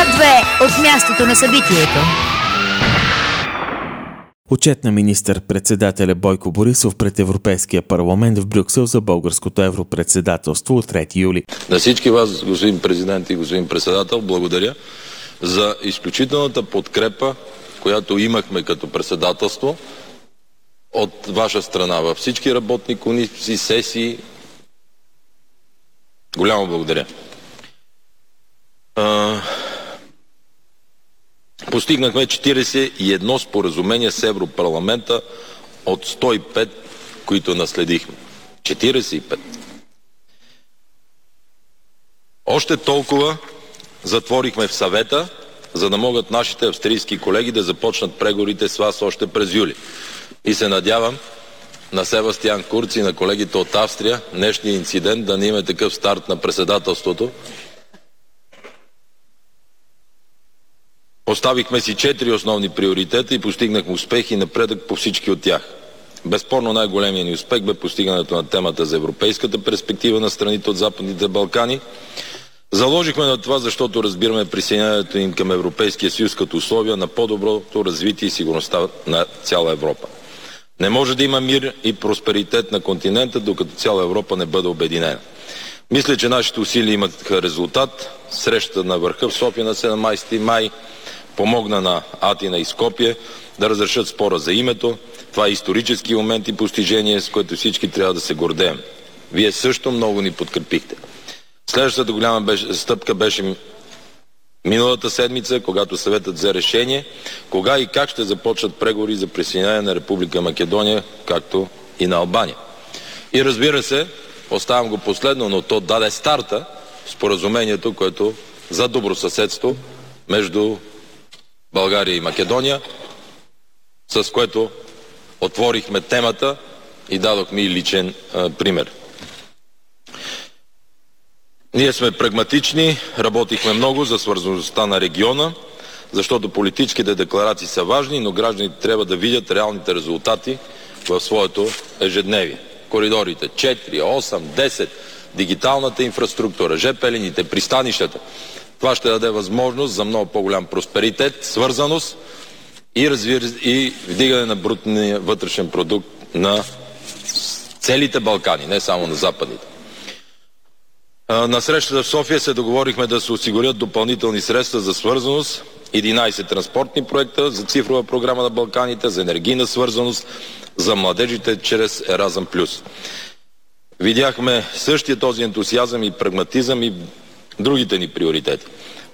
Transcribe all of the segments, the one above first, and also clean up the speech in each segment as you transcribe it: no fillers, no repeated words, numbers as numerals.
Свят 2 от мястото на събитието. Отчет на министър-председателя Бойко Борисов пред Европейския парламент в Брюксел за българското европредседателство от 3 юли. На всички вас, господин президент и господин председател, благодаря за изключителната подкрепа, която имахме като председателство от ваша страна във всички работни комисии, сесии. Голямо благодаря. Постигнахме 41 споразумения с Европарламента от 105, които наследихме. 45. Още толкова затворихме в съвета, за да могат нашите австрийски колеги да започнат преговорите с вас още през юли. И се надявам на Себастиан Курц и на колегите от Австрия днешния инцидент да не има такъв старт на председателството. Поставихме си 4 основни приоритета и постигнахме успех и напредък по всички от тях. Безспорно най-големият ни успех бе постигането на темата за европейската перспектива на страните от Западните Балкани. Заложихме на това, защото разбираме присъединяването им към Европейския съюз като условия на по-доброто развитие и сигурността на цяла Европа. Не може да има мир и просперитет на континента, докато цяла Европа не бъде обединена. Мисля, че нашите усилия имаха резултат. Срещата на върха в София на 17 май помогна на Атина и Скопие да разрешат спора за името. Това е исторически момент и постижение, с което всички трябва да се гордеем. Вие също много ни подкрепихте. Следващата голяма стъпка беше миналата седмица, когато съветът взе решение, кога и как ще започнат преговори за присъединяване на Република Македония, както и на Албания. И разбира се, оставям го последно, но то даде старта в споразумението, което за добросъседство между България и Македония, с което отворихме темата и дадохме и личен пример. Ние сме прагматични, работихме много за свързаността на региона, защото политическите декларации са важни, но гражданите трябва да видят реалните резултати в своето ежедневие. Коридорите 4, 8, 10, дигиталната инфраструктура, ЖП линиите, пристанищата. Това ще даде възможност за много по-голям просперитет, свързаност и вдигане на брутния вътрешен продукт на целите Балкани, не само на западните. На срещата в София се договорихме да се осигурят допълнителни средства за свързаност, 11 транспортни проекта за цифрова програма на Балканите, за енергийна свързаност, за младежите чрез Еразъм Плюс. Видяхме същия този ентусиазъм и прагматизъм и другите ни приоритети.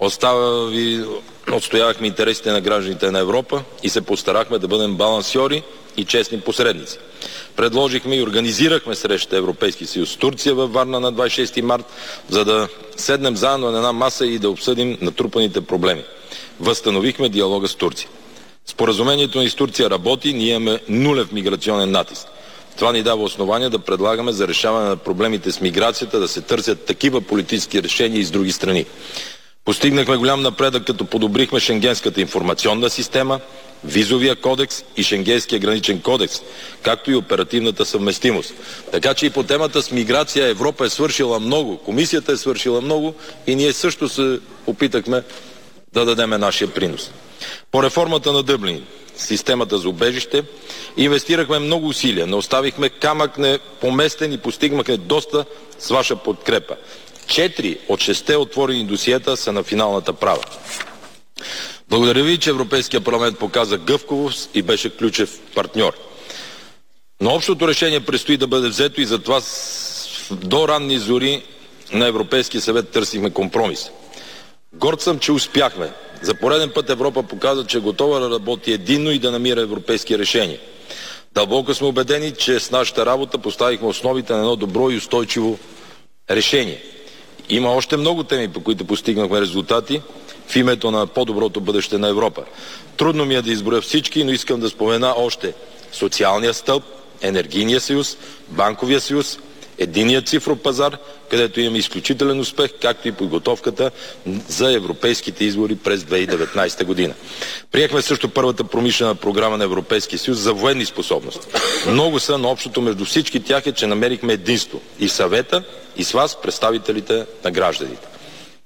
Отстоявахме интересите на гражданите на Европа и се постарахме да бъдем балансьори и честни посредници. Предложихме и организирахме среща Европейски съюз с Турция във Варна на 26 март, за да седнем заедно на една маса и да обсъдим натрупаните проблеми. Възстановихме диалога с Турция. Споразумението ни с Турция работи, ние имаме нулев миграционен натиск. Това ни дава основание да предлагаме за решаване на проблемите с миграцията да се търсят такива политически решения и с други страни. Постигнахме голям напредък, като подобрихме Шенгенската информационна система, визовия кодекс и Шенгенския граничен кодекс, както и оперативната съвместимост. Така че и по темата с миграция Европа е свършила много, комисията е свършила много и ние също се опитахме да дадеме нашия принос. По реформата на Дъблин, системата за убежище, инвестирахме много усилия, не оставихме камък непоместен и постигнахме доста с ваша подкрепа. 4 от 6 отворени досиета са на финалната права. Благодаря ви, че Европейския парламент показа гъвкавост и беше ключов партньор. Но общото решение предстои да бъде взето и затова до ранни зори на Европейския съвет търсихме компромис. Горд съм, че успяхме. За пореден път Европа показа, че е готова да работи единно и да намира европейски решения. Дълбоко сме убедени, че с нашата работа поставихме основите на едно добро и устойчиво решение. Има още много теми, по които постигнахме резултати в името на по-доброто бъдеще на Европа. Трудно ми е да изброя всички, но искам да спомена още социалния стълб, енергийния съюз, банковия съюз, единния цифров пазар, където имаме изключителен успех, както и подготовката за европейските избори през 2019 година. Приехме също първата промишлена програма на Европейския съюз за военни способности. Много са, но общото между всички тях е, че намерихме единство и в съвета, и с вас, представителите на гражданите.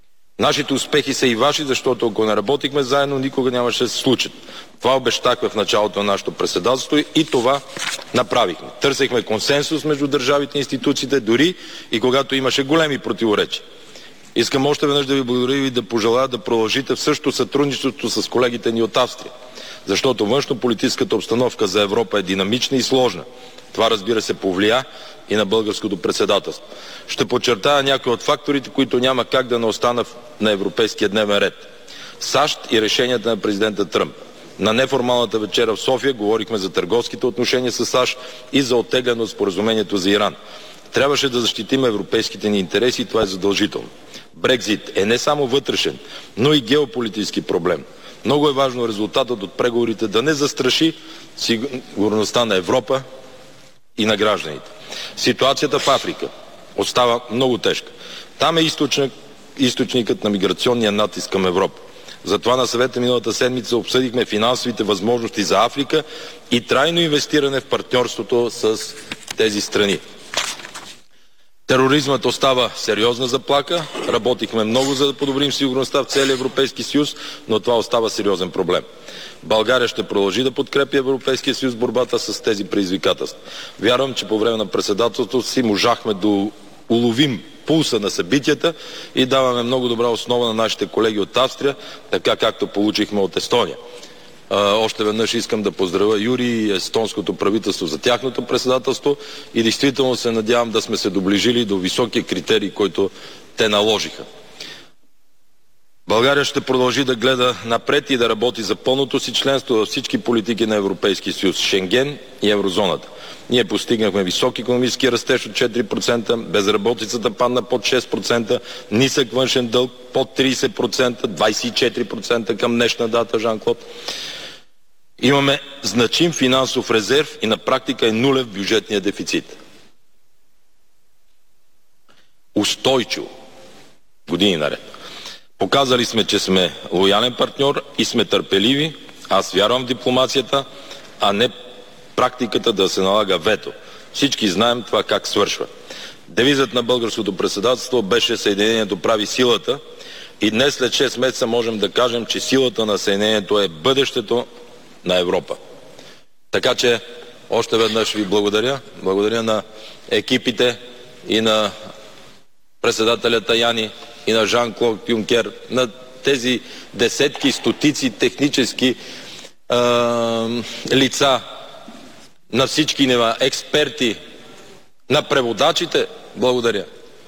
Нашите успехи са и ваши, защото ако не работихме заедно, никога нямаше да се случат. Това обещахме в началото на нашето председателство и това направихме. Търсехме консенсус между държавите и институциите, дори и когато имаше големи противоречия. Искам още веднъж да ви благодаря и да пожелая да продължите в същото сътрудничество с колегите ни от Австрия, защото външнополитическата обстановка за Европа е динамична и сложна. Това, разбира се, повлия и на българското председателство. Ще подчертая някои от факторите, които няма как да не останат на европейския дневен ред. САЩ и решенията на президента Тръмп. На неформалната вечера в София говорихме за търговските отношения с САЩ и за оттегляне от споразумението за Иран. Трябваше да защитим европейските ни интереси и това е задължително. Брекзит е не само вътрешен, но и геополитически проблем. Много е важно резултатът от преговорите да не застраши сигурността на Европа и на гражданите. Ситуацията в Африка остава много тежка. Там е източникът на миграционния натиск към Европа. Затова на съвета миналата седмица обсъдихме финансовите възможности за Африка и трайно инвестиране в партньорството с тези страни. Тероризмът остава сериозна заплаха. Работихме много, за да подобрим сигурността в целия Европейски съюз, но това остава сериозен проблем. България ще продължи да подкрепи Европейския съюз в борбата с тези предизвикателства. Вярвам, че по време на председателството си можахме да уловим пулса на събитията и даваме много добра основа на нашите колеги от Австрия, така както получихме от Естония. Още веднъж искам да поздравя Юри и естонското правителство за тяхното председателство и действително се надявам да сме се доближили до високия критерий, който те наложиха. България ще продължи да гледа напред и да работи за пълното си членство във всички политики на Европейския съюз, Шенген и еврозоната. Ние постигнахме висок икономически растеж от 4%, безработицата падна под 6%, нисък външен дълг под 30%, 24% към днешна дата, Жан-Клод. Имаме значим финансов резерв и на практика е нулев бюджетния дефицит. Устойчиво. Години наред. Показали сме, че сме лоялен партньор и сме търпеливи. Аз вярвам в дипломацията, а не практиката да се налага вето. Всички знаем това как свършва. Девизът на българското председателство беше Съединението прави силата и днес след 6 месеца можем да кажем, че силата на Съединението е бъдещето на Европа. Така че още веднъж ви благодаря. Благодаря на екипите и на председателя Таяни и на Жан-Клод Юнкер, на тези десетки, стотици технически лица, на всички нива, експерти, на преводачите, благодаря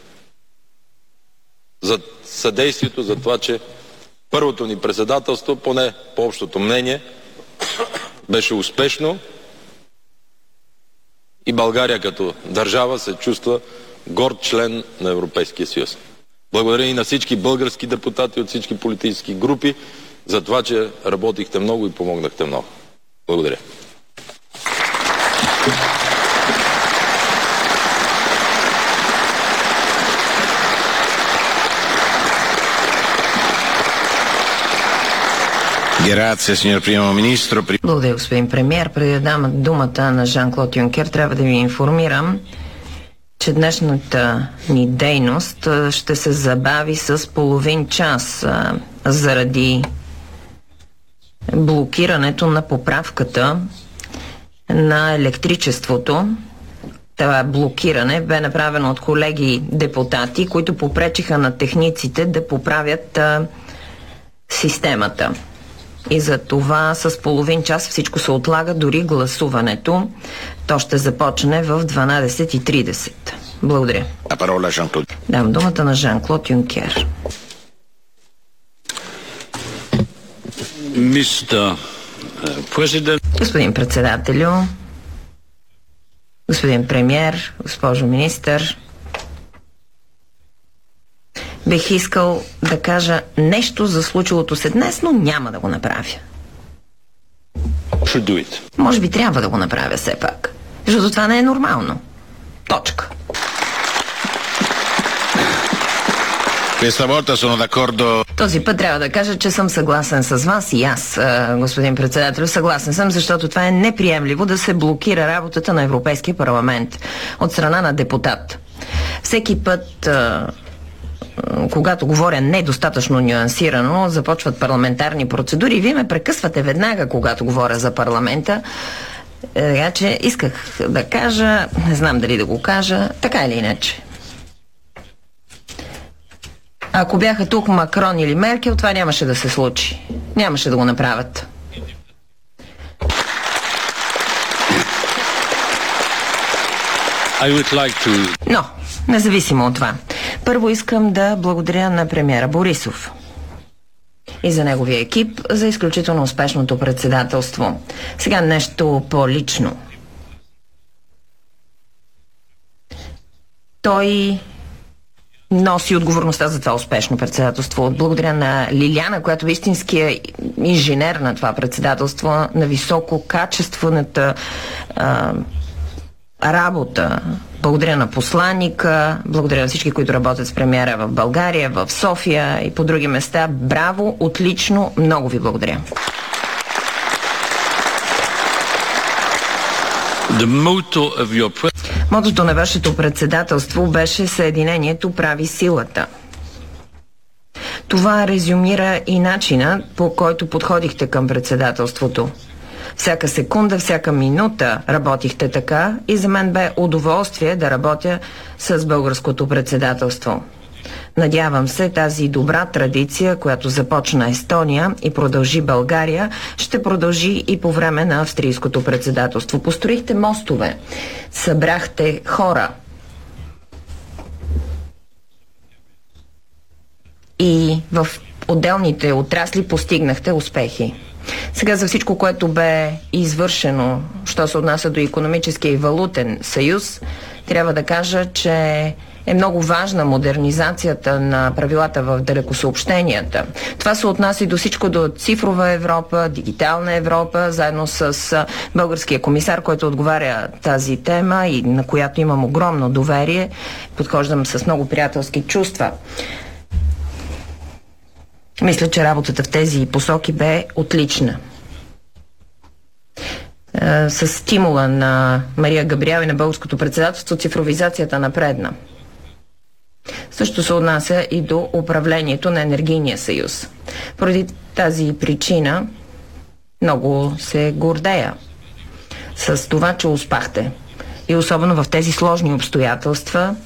за съдействието, за това, че първото ни председателство, поне по общото мнение, беше успешно и България като държава се чувства горд член на Европейския съюз. Благодаря и на всички български депутати от всички политически групи за това, че работихте много и помогнахте много. Благодаря. Благодаря, господин премиер. Преди да дам думата на Жан-Клод Юнкер, трябва да ви информирам, че днешната ни дейност ще се забави с половин час заради блокирането на поправката на електричеството. Това блокиране бе направено от колеги депутати, които попречиха на техниците да поправят системата. И за това с половин час всичко се отлага, дори гласуването. То ще започне в 12:30. Благодаря. Дам думата на Жан-Клод Юнкер. Господин председателю, господин премиер, госпожо министър, бих искал да кажа нещо за случилото се днес, но няма да го направя. Може би трябва да го направя все пак, защото това не е нормално. Точка. Този път трябва да кажа, че съм съгласен с вас и аз, господин председател. Съгласен съм, защото това е неприемливо да се блокира работата на Европейския парламент от страна на депутат. Всеки път когато говоря недостатъчно нюансирано, започват парламентарни процедури и вие ме прекъсвате веднага, когато говоря за парламента. Така че исках да кажа, не знам дали да го кажа, така или иначе. Ако бяха тук Макрон или Меркел, това нямаше да се случи. Нямаше да го направят. Но, независимо от това, първо искам да благодаря на премиера Борисов и за неговия екип за изключително успешното председателство. Сега нещо по-лично. Той носи отговорността за това успешно председателство. Благодаря на Лиляна, която е истинския инженер на това председателство, на висококачествената работа. Благодаря на посланника, благодаря на всички, които работят с премиера в България, в София и по други места. Браво, отлично, много ви благодаря. Мотото на вашето председателство беше "Съединението прави силата". Това резюмира и начина, по който подходихте към председателството. Всяка секунда, всяка минута работихте така и за мен бе удоволствие да работя с българското председателство. Надявам се тази добра традиция, която започна Естония и продължи България, ще продължи и по време на австрийското председателство. Построихте мостове, събрахте хора и в отделните отрасли постигнахте успехи. Сега за всичко, което бе извършено, що се отнася до икономическия и валутен съюз, трябва да кажа, че е много важна модернизацията на правилата в далекосъобщенията. Това се отнася и до всичко, до цифрова Европа, дигитална Европа, заедно с българския комисар, който отговаря тази тема и на която имам огромно доверие. Подхождам с много приятелски чувства. Мисля, че работата в тези посоки бе отлична. С стимула на Мария Габриел и на българското председателство цифровизацията напредна. Също се отнася и до управлението на енергийния съюз. Поради тази причина много се гордея с това, че успяхте. И особено в тези сложни обстоятелства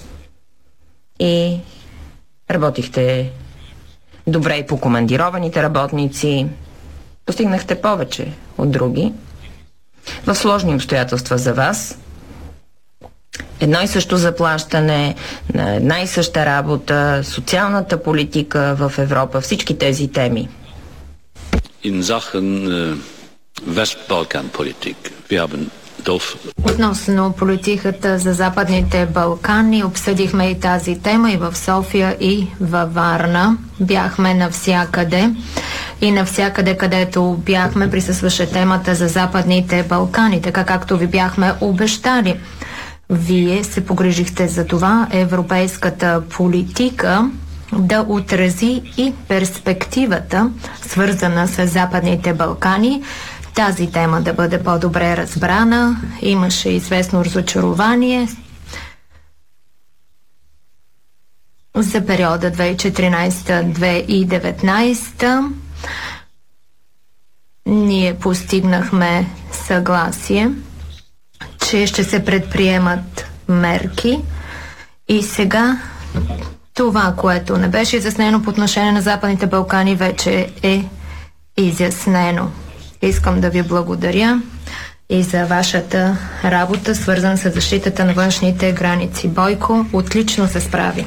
и работихте добре и по командированите работници. Постигнахте повече от други. В сложни обстоятелства за вас. Едно и също заплащане, на една и съща работа, социалната политика в Европа, всички тези теми. In Sachen Westbalkanpolitik. Wir haben Относно политиката за Западните Балкани, обсъдихме и тази тема и в София, и във Варна. Бяхме навсякъде и навсякъде, където бяхме, присъстваше темата за Западните Балкани, така както ви бяхме обещали. Вие се погрижихте за това европейската политика да отрази и перспективата, свързана с Западните Балкани. Тази тема да бъде по-добре разбрана. Имаше известно разочарование за периода 2014-2019. Ние постигнахме съгласие, че ще се предприемат мерки и сега това, което не беше изяснено по отношение на Западните Балкани, вече е изяснено. Искам да ви благодаря и за вашата работа, свързана с защитата на външните граници. Бойко отлично се справи.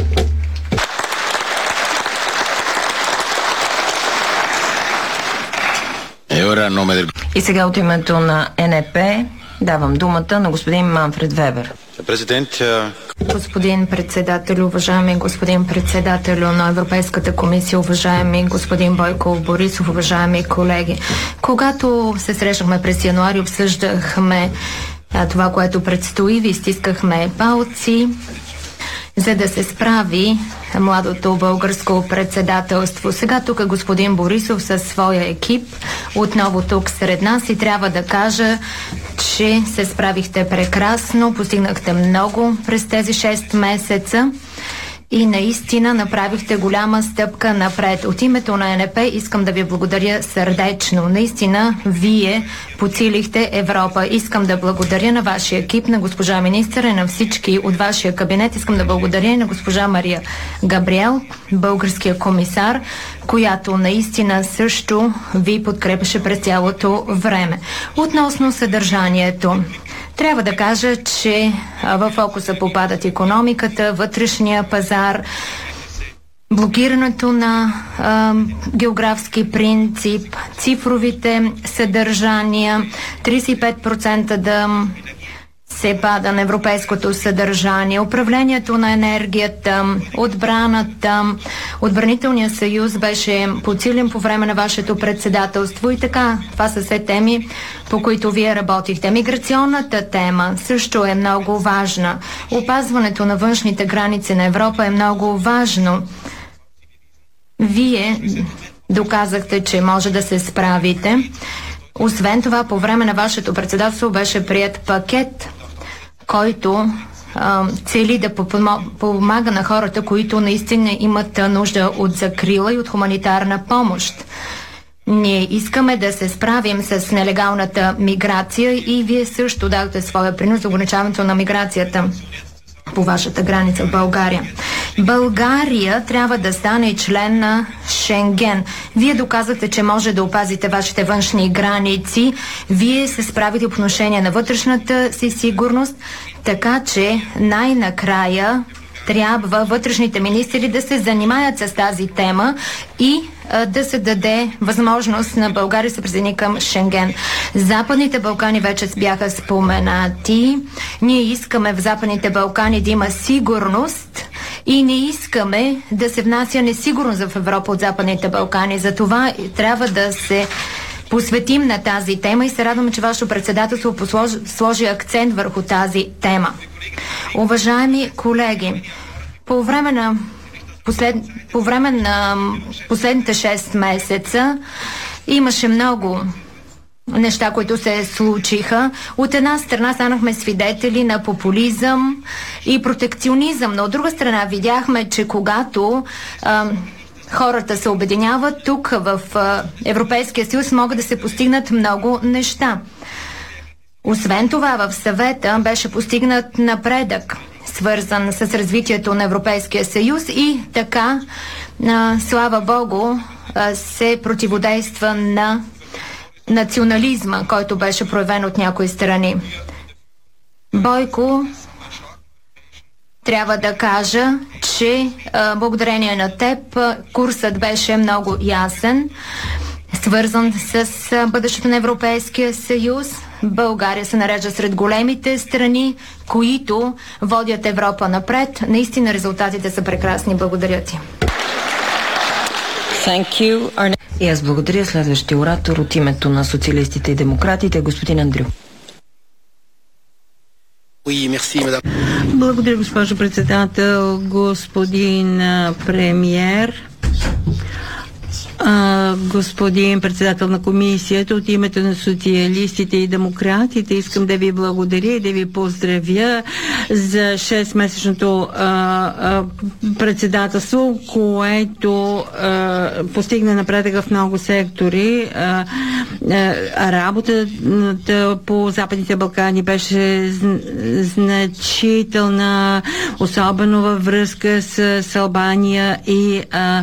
И сега от името на НП давам думата на господин Манфред Вебер. Господин председател, уважаеми господин председател на Европейската комисия, уважаеми господин Бойко Борисов, уважаеми колеги. Когато се срещахме през януари, обсъждахме това, което предстои, ви стискахме палци, за да се справи младото българско председателство. Сега тук е господин Борисов със своя екип, отново тук сред нас и трябва да кажа, че се справихте прекрасно, постигнахте много през тези 6 месеца и наистина направихте голяма стъпка напред. От името на ЕНП искам да ви благодаря сърдечно. Наистина, вие подсилихте Европа. Искам да благодаря на вашия екип, на госпожа министъра и на всички от вашия кабинет. Искам да благодаря и на госпожа Мария Габриел, българския комисар, която наистина също ви подкрепеше през цялото време. Относно съдържанието, трябва да кажа, че във фокуса попадат икономиката, вътрешния пазар, блокирането на географски принцип, цифровите съдържания, 35% да се пада на европейското съдържание, управлението на енергията, отбраната, отбранителният съюз беше подсилен по време на вашето председателство и така. Това са все теми, по които вие работихте. Миграционната тема също е много важна. Опазването на външните граници на Европа е много важно. Вие доказахте, че може да се справите. Освен това, по време на вашето председателство беше прият пакет, който цели да помага на хората, които наистина имат нужда от закрила и от хуманитарна помощ. Ние искаме да се справим с нелегалната миграция и вие също дадохте своя принос за ограничаването на миграцията по вашата граница в България. България трябва да стане член на Шенген. Вие доказахте, че може да опазите вашите външни граници. Вие се справите по отношение на вътрешната си сигурност, така че най-накрая трябва вътрешните министри да се занимаят с тази тема и да се даде възможност на България да се присъедини към Шенген. Западните Балкани вече бяха споменати. Ние искаме в Западните Балкани да има сигурност и не искаме да се внася несигурност в Европа от Западните Балкани. Затова трябва да се посветим на тази тема и се радваме, че вашето председателство сложи акцент върху тази тема. Уважаеми колеги, по време на последните 6 месеца имаше много неща, които се случиха. От една страна станахме свидетели на популизъм и протекционизъм, но от друга страна видяхме, че когато хората се обединяват, тук в Европейския съюз могат да се постигнат много неща. Освен това, в съвета беше постигнат напредък, свързан с развитието на Европейския съюз и така, слава Богу, се противодейства на национализма, който беше проявен от някои страни. Бойко, трябва да кажа, че благодарение на теб курсът беше много ясен, свързан с бъдещето на Европейския съюз. България се нарежда сред големите страни, които водят Европа напред. Наистина резултатите са прекрасни. Благодаря ти. И аз благодаря. Следващия оратор от името на социалистите и демократите, господин Андрю. Благодаря, госпожо председател, господин премиер. Господин председател на комисията, от името на социалистите и демократите искам да ви благодаря и да ви поздравя за 6-месечното председателство, което постигна напредък в много сектори. Работата по Западните Балкани беше значителна, особено във връзка с Албания и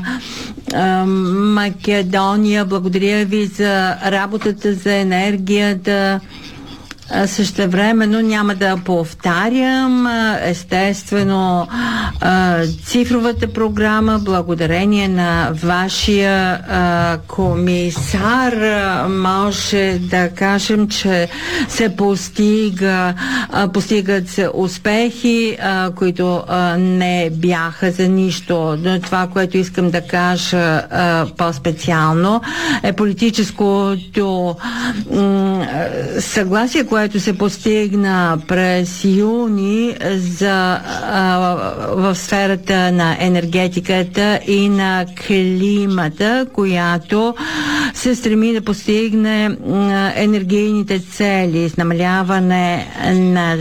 Македония. Благодаря ви за работата, за енергията. Същевременно няма да повтарям, естествено, цифровата програма, благодарение на вашия комисар, може да кажем, че се постигат се успехи, които не бяха за нищо. Но това, което искам да кажа по-специално, е политическото съгласие, което се постигна през юни в сферата на енергетиката и на климата, която се стреми да постигне енергийните цели с намаляване на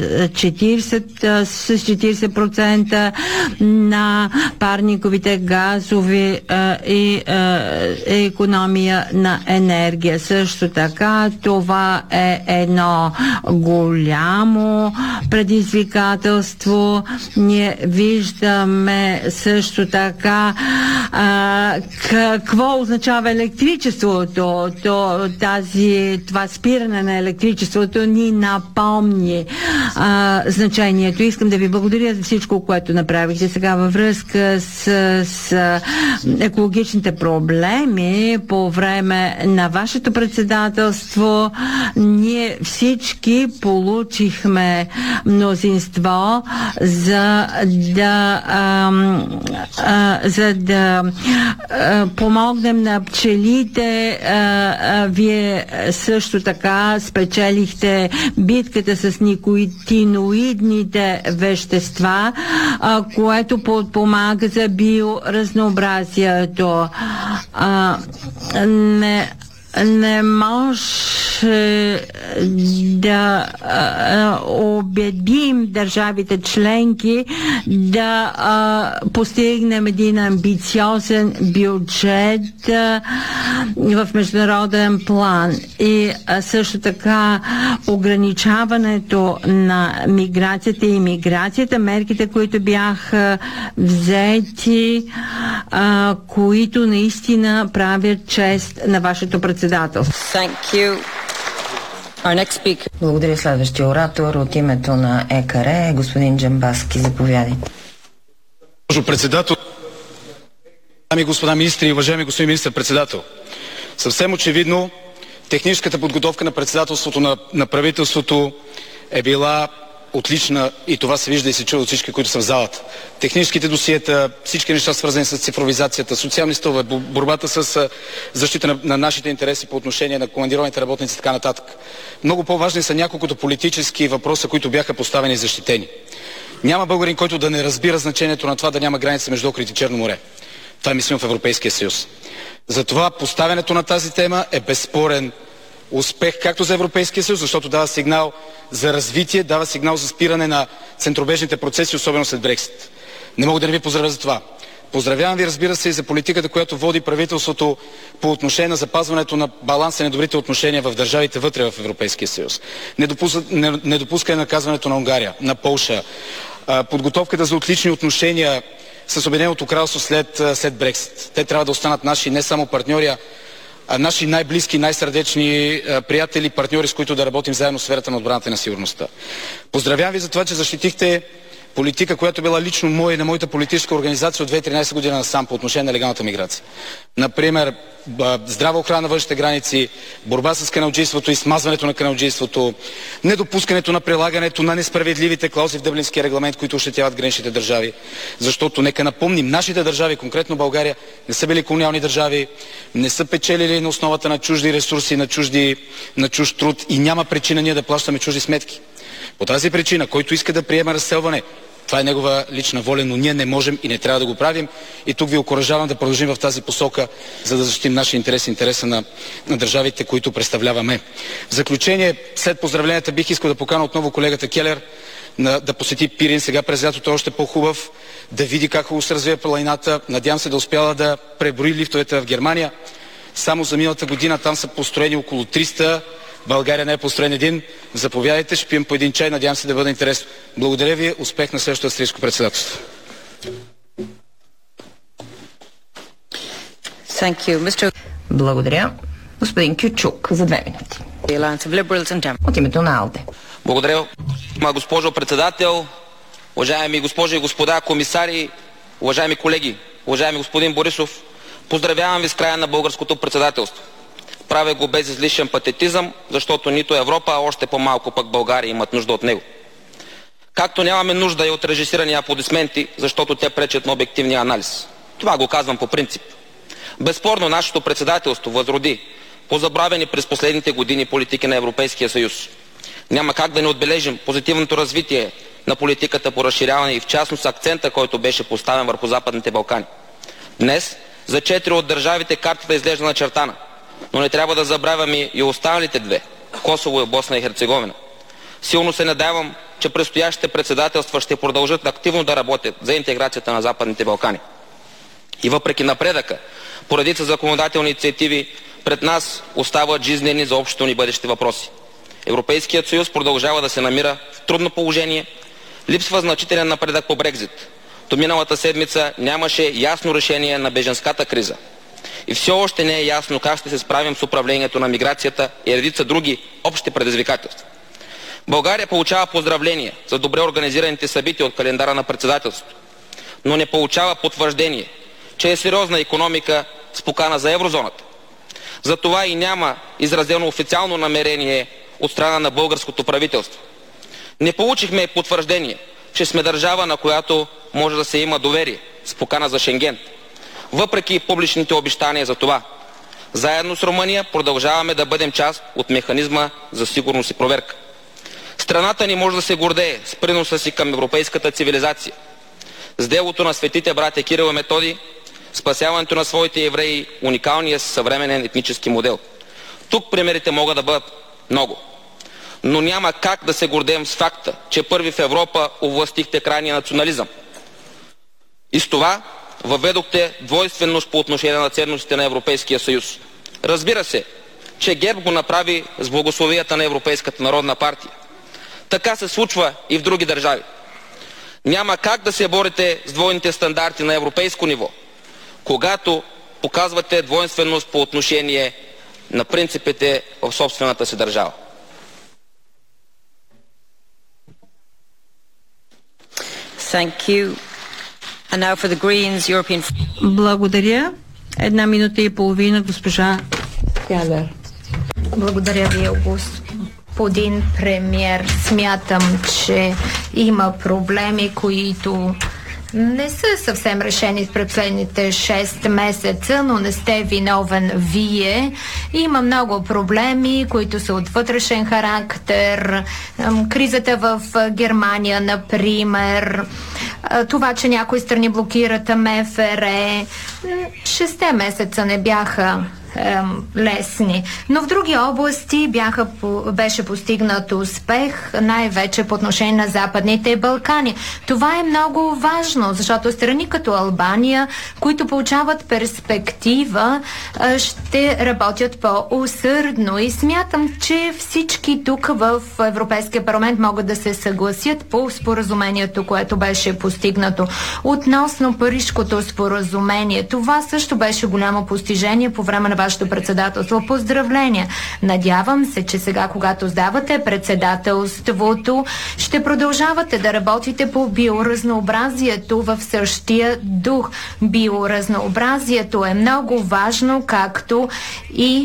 40% на парниковите газови и економия на енергия. Също така това е едно голямо предизвикателство. Ние виждаме също така какво означава електричеството. Това спиране на електричеството ни напомни значението. Искам да ви благодаря за всичко, което направихте сега във връзка с екологичните проблеми по време на вашето председателство. Ние всички получихме мнозинство за да помогнем на пчелите. Вие също така спечелихте битката с никотиноидните вещества, което подпомага за биоразнообразието. Не може да убедим държавите членки да постигнем един амбициозен бюджет в международен план и също така ограничаването на миграцията и имиграцията, мерките, които бяха взети, които наистина правят чест на вашето председателство. Благодаря. Следващия оратор от името на ЕКР, господин Джамбазки. Заповядайте. Госпожо председател, дами и господа министри, уважаеми господин министър-председател, съвсем очевидно техническата подготовка на председателството на правителството е била отлична и това се вижда и се чува от всички, които са в залата. Техническите досиета, всички неща свързани с цифровизацията, социални стълбове, борбата с защита на нашите интереси по отношение на командированите работници и така нататък. Много по-важни са няколкото политически въпроса, които бяха поставени и защитени. Няма българин, който да не разбира значението на това да няма граница между Охрид и Черно море. Това е мислено в Европейския съюз. Затова поставянето на тази тема е безспорен успех както за Европейския съюз, защото дава сигнал за развитие, дава сигнал за спиране на центробежните процеси, особено след Брексит. Не мога да не ви поздравя за това. Поздравявам ви, разбира се, и за политиката, която води правителството по отношение на запазването на баланса и на добрите отношения в държавите вътре в Европейския съюз. Недопускане на наказването на Унгария, на Полша, подготовката за отлични отношения с Обединеното кралство след Брексит. Те трябва да останат наши не само партньори, а наши най-близки, най-сърдечни приятели, партньори, с които да работим заедно в сферата на отбраната и на сигурността. Поздравявам ви за това, че защитихте политика, която била лично моя и на моята политическа организация от 2013 година насам по отношение на легалната миграция. Например, здрава охрана на външните граници, борба с каналджийството и смазването на каналджийството, недопускането на прилагането на несправедливите клаузи в Дъблинския регламент, които ощетяват граничните държави. Защото, нека напомним, нашите държави, конкретно България, не са били колониални държави, не са печелили на основата на чужди ресурси, на чужд труд и няма причина ние да плащаме чужди сметки. По тази причина, който иска да приема разселване, това е негова лична воля, но ние не можем и не трябва да го правим. И тук ви окуражавам да продължим в тази посока, за да защитим нашия интерес и интереса на държавите, които представляваме. В заключение, след поздравленията бих искал да покана отново колегата Келер да посети Пирин сега през лятото, още по-хубав, да види как се развива планината. Надявам се да успяла да преброи лифтовете в Германия. Само за миналата година там са построени около 300. България не е построен един. Заповядайте, ще пием по един чай. Надявам се да бъде интересно. Благодаря ви. Успех на следващото австрийско председателство. Благодаря. Господин Кючук за 2 минути. От името на АЛДЕ. Благодаря, госпожо председател, уважаеми госпожи и господа комисари, уважаеми колеги, уважаеми господин Борисов. Поздравявам ви с края на българското председателство. Правя го без излишен патетизъм, защото нито Европа, а още по-малко пък България имат нужда от него. Както нямаме нужда и от режисирани аплодисменти, защото те пречат на обективния анализ. Това го казвам по принцип. Безспорно нашето председателство възроди позабравени през последните години политики на Европейския съюз. Няма как да не отбележим позитивното развитие на политиката по разширяване и в частност акцента, който беше поставен върху Западните Балкани. Днес за 4 от държавите картата изглежда начертана. но не трябва да забравяме и останалите две – Косово и Босна и Херцеговина. Силно се надявам, че предстоящите председателства ще продължат активно да работят за интеграцията на Западните Балкани. И въпреки напредъка, по редица законодателни инициативи, пред нас остават жизнени за общото ни бъдещи въпроси. Европейският съюз продължава да се намира в трудно положение, липсва значителен напредък по Брекзит. До миналата седмица нямаше ясно решение на бежанската криза. И все още не е ясно как ще се справим с управлението на миграцията и редица други общи предизвикателства. България получава поздравления за добре организираните събития от календара на председателството, но не получава потвърждение, че е сериозна икономика с покана за еврозоната. Затова и няма изразено официално намерение от страна на българското правителство. Не получихме потвърждение, че сме държава, на която може да се има доверие, с покана за Шенген. Въпреки публичните обещания за това, заедно с Румъния продължаваме да бъдем част от механизма за сигурност и проверка. Страната ни може да се гордее с приноса си към европейската цивилизация, с делото на светите братя Кирил и Методий, спасяването на своите евреи, уникалния съвременен етнически модел. Тук примерите могат да бъдат много. Но няма как да се гордеем с факта, че първи в Европа овластихте крайния национализъм. И с това въведохте двойственост по отношение на ценностите на Европейския съюз. Разбира се, че ГЕРБ го направи с благословията на Европейската народна партия. Така се случва и в други държави. Няма как да се борите с двойните стандарти на европейско ниво, когато показвате двойственост по отношение на принципите в собствената си държава. Thank you. And now for the Greens, European... Благодаря. 1 минута и половина, госпожа Келер. Благодаря ви, господин премиер. Смятам, че има проблеми, които не са съвсем решени в последните 6 месеца, но не сте виновен вие. Има много проблеми, които са от вътрешен характер. Кризата в Германия, например. Това, че някои страни блокират МФР. 6 месеца не бяха лесни. Но в други области беше постигнат успех, най-вече по отношение на Западните Балкани. Това е много важно, защото страни като Албания, които получават перспектива, ще работят по-усърдно. И смятам, че всички тук в Европейския парламент могат да се съгласят по споразумението, което беше постигнато. Относно Парижкото споразумение, това също беше голямо постижение по време на вашето председателство. Поздравления! Надявам се, че сега, когато сдавате председателството, ще продължавате да работите по биоразнообразието в същия дух. Биоразнообразието е много важно, както и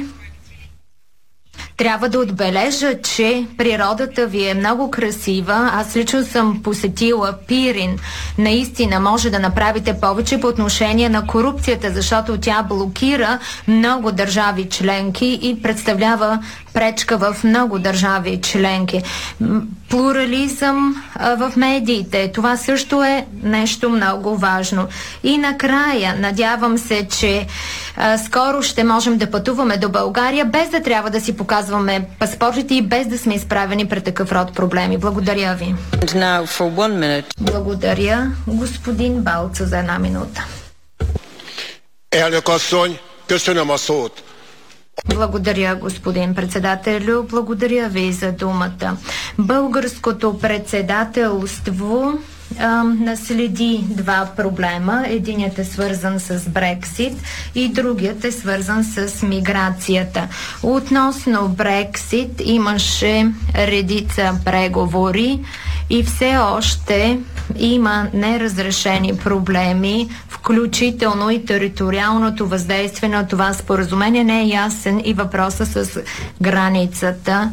трябва да отбележа, че природата ви е много красива. Аз лично съм посетила Пирин. Наистина може да направите повече по отношение на корупцията, защото тя блокира много държави членки и представлява пречка в много държави членки. Плурализъм в медиите. Това също е нещо много важно. И накрая, надявам се, че скоро ще можем да пътуваме до България, без да трябва да си показваме паспортите и без да сме изправени пред такъв род проблеми. Благодаря ви. Благодаря, господин Балца, за 1 минута. Благодаря, господин председателю. Благодаря ви за думата. Българското председателство наследи 2 проблема. Единият е свързан с Брексит и другият е свързан с миграцията. Относно Брексит имаше редица преговори и все още има неразрешени проблеми, включително и териториалното въздействие на това споразумение. Не е ясен и въпроса с границата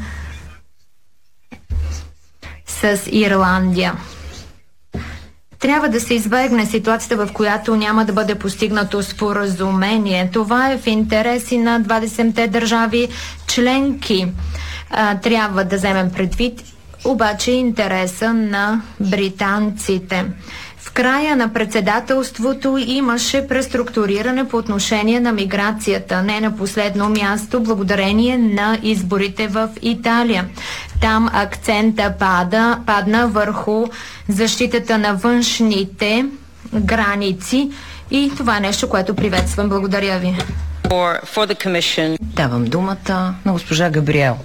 с Ирландия. Трябва да се избегне ситуацията, в която няма да бъде постигнато споразумение. Това е в интереси на 20-те държави членки. Трябва да вземем предвид обаче интереса на британците. В края на председателството имаше преструктуриране по отношение на миграцията. Не на последно място, благодарение на изборите в Италия. Там акцента падна върху защитата на външните граници и това е нещо, което приветствам. Благодаря ви. Давам думата на госпожа Габриел.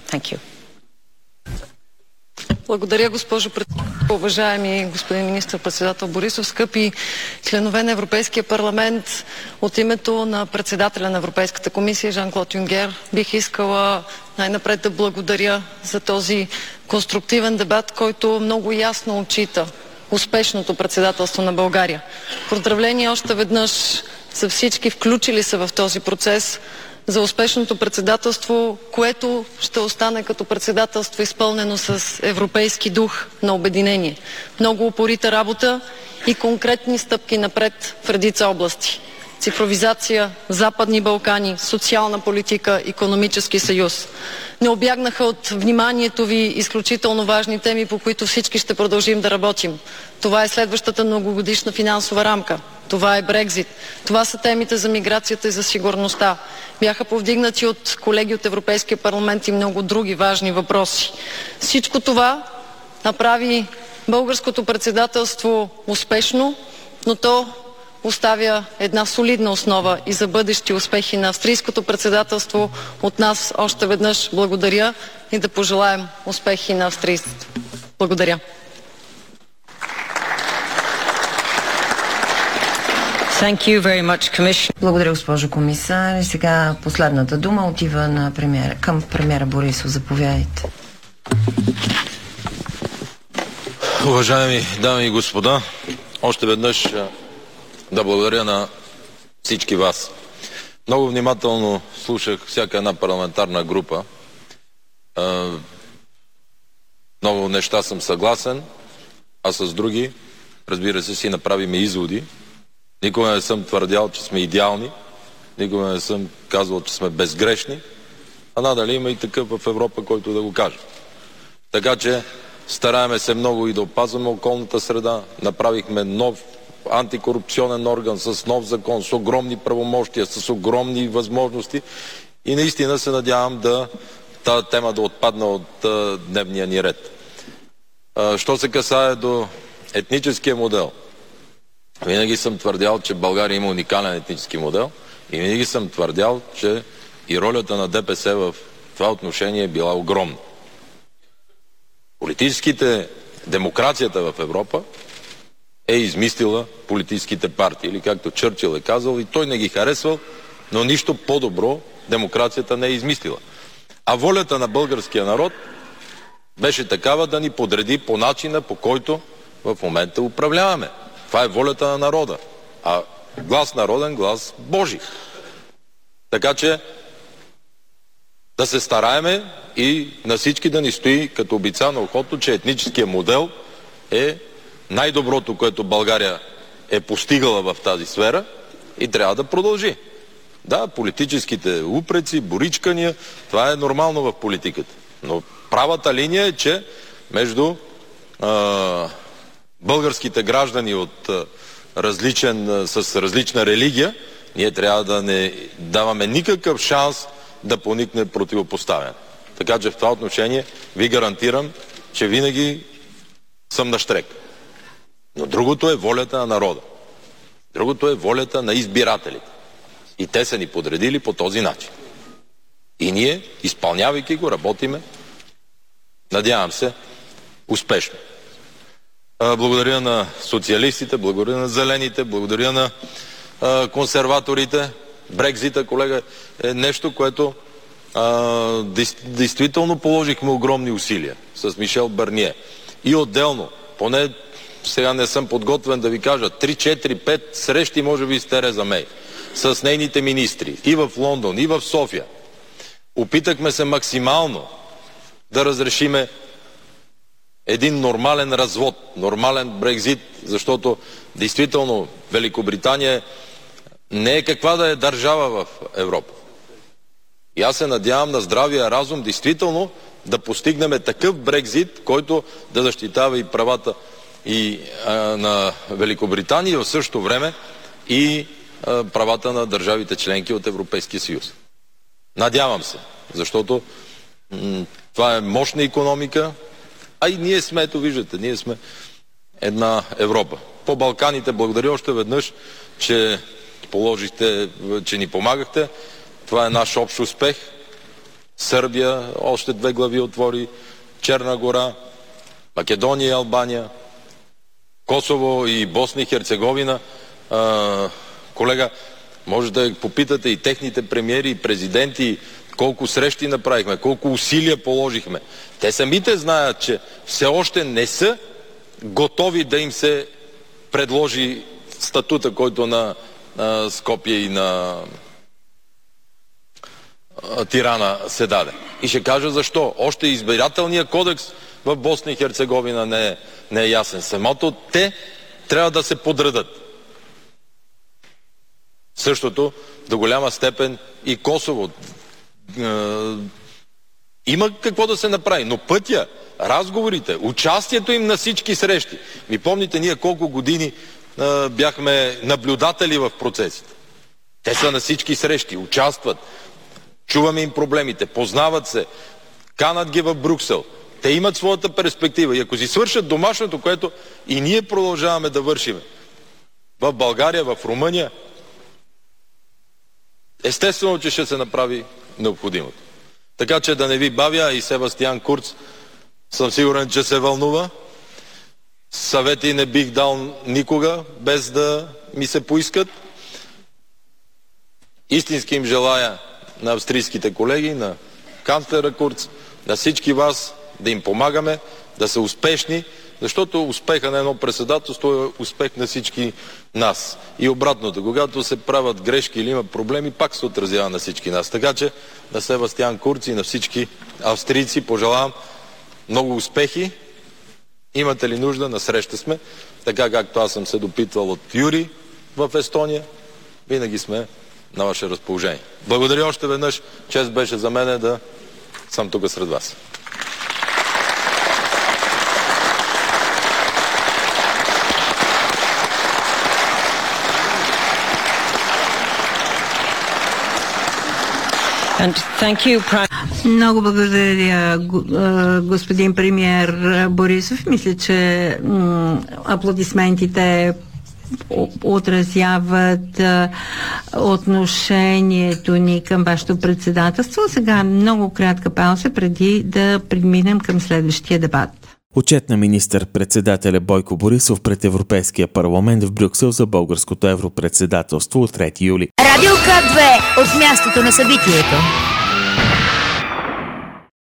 Благодаря, госпожо председател. Уважаеми господин министър-председател Борисов, скъпи членове на Европейския парламент, от името на председателя на Европейската комисия Жан-Клод Юнкер бих искала най-напред да благодаря за този конструктивен дебат, който много ясно отчита успешното председателство на България. Поздравления още веднъж за всички включили се в този процес, за успешното председателство, което ще остане като председателство изпълнено с европейски дух на обединение. Много упорита работа и конкретни стъпки напред в редица области. Цифровизация, Западни Балкани, социална политика, икономически съюз. Не обягнаха от вниманието ви изключително важни теми, по които всички ще продължим да работим. Това е следващата многогодишна финансова рамка. Това е Брекзит. Това са темите за миграцията и за сигурността. Бяха повдигнати от колеги от Европейския парламент и много други важни въпроси. Всичко това направи българското председателство успешно, но то оставя една солидна основа и за бъдещи успехи на австрийското председателство. От нас още веднъж благодаря и да пожелаем успехи на австрийството. Благодаря. Thank you very much, Благодаря, госпожо комисар. И сега последната дума отива към премиера Борисов. Заповядайте. Уважаеми дами и господа, още веднъж да благодаря на всички вас. Много внимателно слушах всяка една парламентарна група. Много неща съм съгласен, а с други, разбира се, си направим изводи. Никога не съм твърдял, че сме идеални, никога не съм казвал, че сме безгрешни, а надали има и такъв в Европа, който да го каже. Така че стараеме се много и да опазваме околната среда. Направихме нов антикорупционен орган с нов закон, с огромни правомощия, с огромни възможности и наистина се надявам тази тема да отпадне от дневния ни ред. Що се касае до етническия модел, винаги съм твърдял, че България има уникален етнически модел и винаги съм твърдял, че и ролята на ДПС в това отношение е била огромна. Демокрацията в Европа е измислила политическите партии, или както Чърчил е казал, и той не ги харесвал, но нищо по-добро демокрацията не е измислила. А волята на българския народ беше такава да ни подреди по начина, по който в момента управляваме. Това е волята на народа. А глас народен, глас Божий. Така че да се стараеме и на всички да ни стои като обица на ухото, че етническият модел е най-доброто, което България е постигала в тази сфера и трябва да продължи. Да, политическите упреци, боричкания, това е нормално в политиката. Но правата линия е, че между българските граждани с различна религия, ние трябва да не даваме никакъв шанс да поникне противопоставяне. Така че в това отношение ви гарантирам, че винаги съм на щрек. Но другото е волята на народа. Другото е волята на избирателите. И те са ни подредили по този начин. И ние, изпълнявайки го, работиме, надявам се, успешно. Благодаря на социалистите, благодаря на зелените, благодаря на консерваторите. Брекзита, колега, е нещо, което действително положихме огромни усилия с Мишел Барние. И отделно, поне сега не съм подготвен да ви кажа, 3, 4, 5 срещи може би с Тереза Мей, с нейните министри и в Лондон, и в София. Опитахме се максимално да разрешиме един нормален развод, нормален Брекзит, защото действително Великобритания не е каква да е държава в Европа. И аз се надявам на здравия разум действително да постигнем такъв Брекзит, който да защитава и правата и на Великобритания и в същото време и правата на държавите членки от Европейския съюз. Надявам се, защото това е мощна икономика, а и ние сме, ето виждате, ние сме една Европа. По Балканите благодаря още веднъж, че че ни помагахте. Това е наш общ успех. Сърбия още 2 глави отвори, Черна гора, Македония и Албания, Косово и Босна и Херцеговина. Колега, може да попитате и техните премиери и президенти колко срещи направихме, колко усилия положихме. Те самите знаят, че все още не са готови да им се предложи статута, който на Скопие и на Тирана се даде. И ще кажа защо. Още избирателният кодекс в Босна и Херцеговина не е ясен. Самото те трябва да се подредат. Същото до голяма степен и Косово. Има какво да се направи, но пътя, разговорите, участието им на всички срещи. Ви помните ние колко години бяхме наблюдатели в процесите. Те са на всички срещи, участват, чуваме им проблемите, познават се, канат ги в Брюксел. Те имат своята перспектива и ако си свършат домашното, което и ние продължаваме да вършим в България, в Румъния, естествено, че ще се направи необходимото. Така че да не ви бавя, и Себастиан Курц съм сигурен, че се вълнува. Съвети не бих дал никога, без да ми се поискат. Истински им желая на австрийските колеги, на канцлера Курц, на всички вас да им помагаме, да са успешни, защото успеха на едно председателство е успех на всички нас. И обратното, когато се правят грешки или има проблеми, пак се отразява на всички нас. Така че на Себастиан Курц и на всички австрийци пожелавам много успехи. Имате ли нужда? На среща сме. Така както аз съм се допитвал от Юри в Естония, винаги сме на ваше разположение. Благодаря още веднъж. Чест беше за мен да съм тук сред вас. Много благодаря, господин премиер Борисов. Мисля, че аплодисментите отразяват отношението ни към вашето председателство. Сега много кратка пауза преди да преминем към следващия дебат. Отчет на министър-председателя Бойко Борисов пред Европейския парламент в Брюксел за българското европредседателство от 3 юли. Радио К2 от мястото на събитието.